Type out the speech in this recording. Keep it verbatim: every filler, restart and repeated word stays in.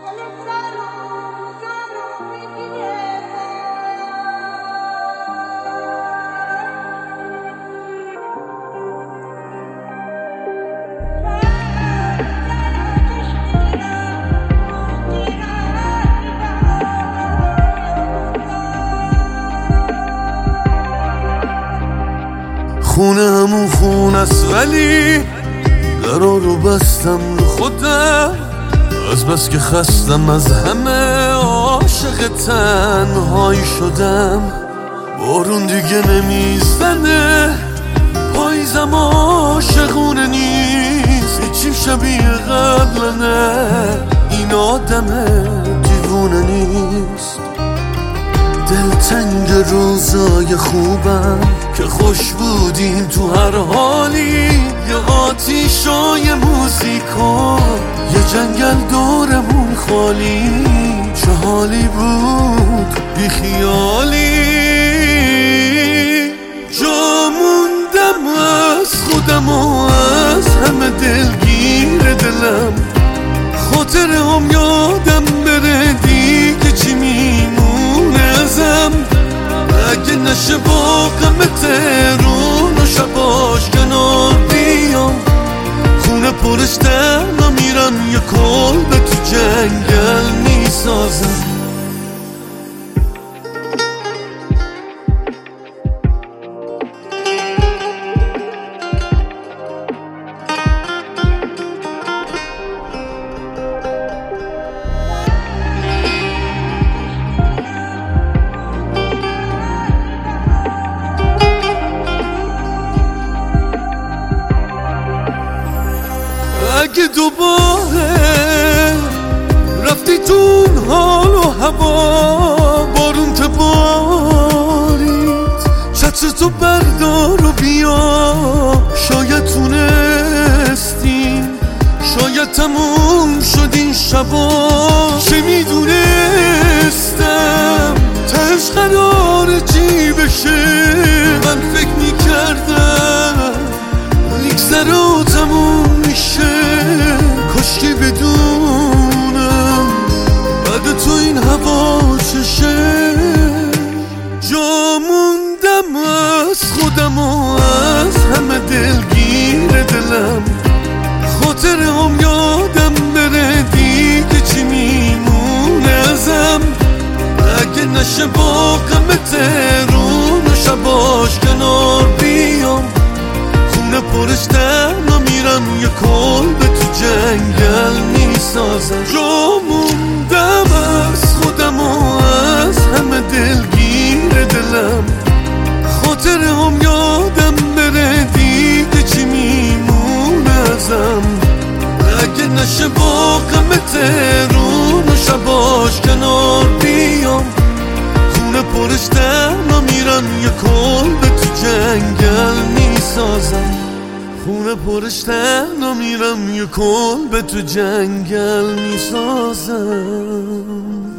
خونه همون خون است ولی درا رو بستم رو خودم، از بس که خستم از همه عاشق تنهایی شدم. بارون دیگه نمیزنه، پاییزم عاشقونه نیست، هیچی شبیه قبل نه، این آدم دیوونه نیست. دلتنگ روزای خوبم که خوش بودیم تو هر حالی، یه آتیشای موزیکا، یه جنگل دورمون خالی، چه حالی بود بی خیالی. جا موندم از خودم و از همه دلگیر دلم، خاطره هم یادم بره دیگه چی میمونه ازم. اگه نشه با غم تهرون و شباش کنار بیام، خونه پرش تنها میرم، یه کلبه تو جنگل میسازم. اگه دوباره رفتی تو حال و هوا، بارون تبارید، چتر تو بردار و بیا، شاید تونستیم، شاید تموم شد این شبا. چه میدونستم تهش قراره چی بشه، من فکر میکردم لیکزره و تموم میشه، کاشکی بدونم بعد تو این هوا چشه. جا موندم از خودم و از همه دلگیر دلم، خاطره هم یادم بره دیگه چی میمونه ازم. اگه نشه با غم تهرون و شباش کنار بیام، خونه پرش تنها میرم، یه کلبه تو جنگل میسازم. جا موندم از خودم و از همه دلگیر دلم، خاطره هم یادم بره دیگه چی میمونه ازم. اگه نشه با غم تهرون و شباش کنار بیام، خونه پرش تنها میرم، یه کلبه تو جنگل میسازم. خونه پرش تنها میرم، یه کلبه تو جنگل میسازم.